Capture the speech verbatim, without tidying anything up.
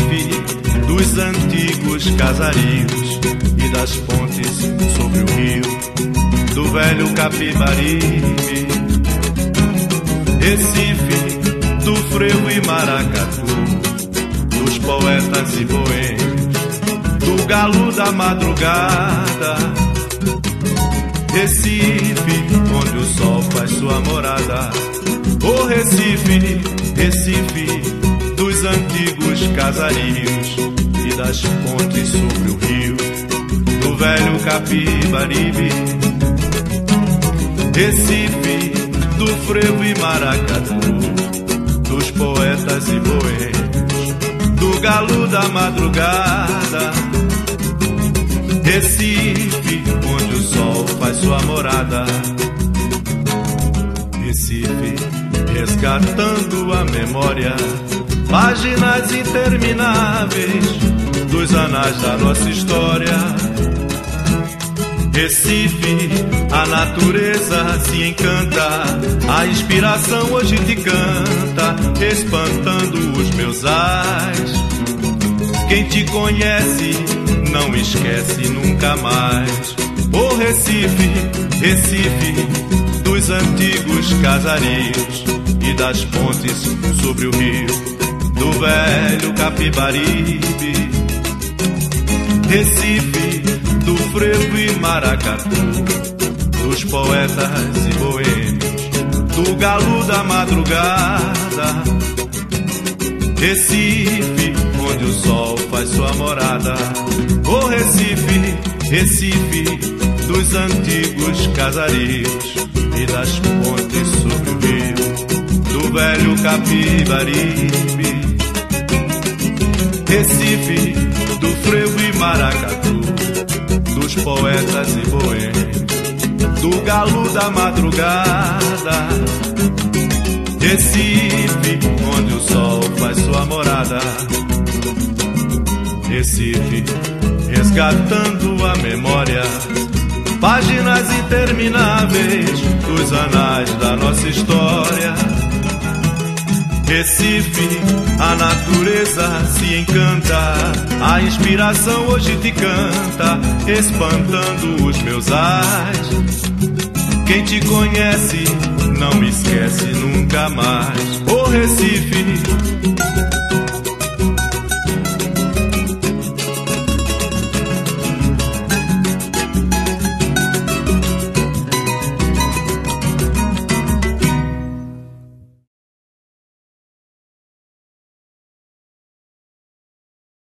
Recife, dos antigos casarios e das pontes sobre o rio, do velho Capibaribe. Recife, do frevo e maracatu, dos poetas e boêmios, do galo da madrugada. Recife, onde o sol faz sua morada. Ô Recife, Recife, dos antigos casarios e das pontes sobre o rio, do velho Capibaribe. Recife, do frevo e maracatu, dos poetas e boêmios, do galo da madrugada. Recife, onde o sol faz sua morada. Recife, resgatando a memória, páginas intermináveis dos anais da nossa história. Recife, a natureza se encanta, a inspiração hoje te canta, espantando os meus ais. Quem te conhece não esquece nunca mais. Ô Recife, Recife, dos antigos casarios e das pontes sobre o rio, do velho Capibaribe. Recife, do frevo e maracatu, dos poetas e boêmios, do galo da madrugada. Recife, onde o sol faz sua morada. Ô Recife, Recife, dos antigos casarios e das pontes sobre o rio, do velho Capibaribe. Recife, do frevo e maracatu, dos poetas e boêmios, do galo da madrugada. Recife, onde o sol faz sua morada. Recife, resgatando a memória, páginas intermináveis dos anais da nossa história. Recife, a natureza se encanta, a inspiração hoje te canta, espantando os meus ais. Quem te conhece não me esquece nunca mais. Ô Recife,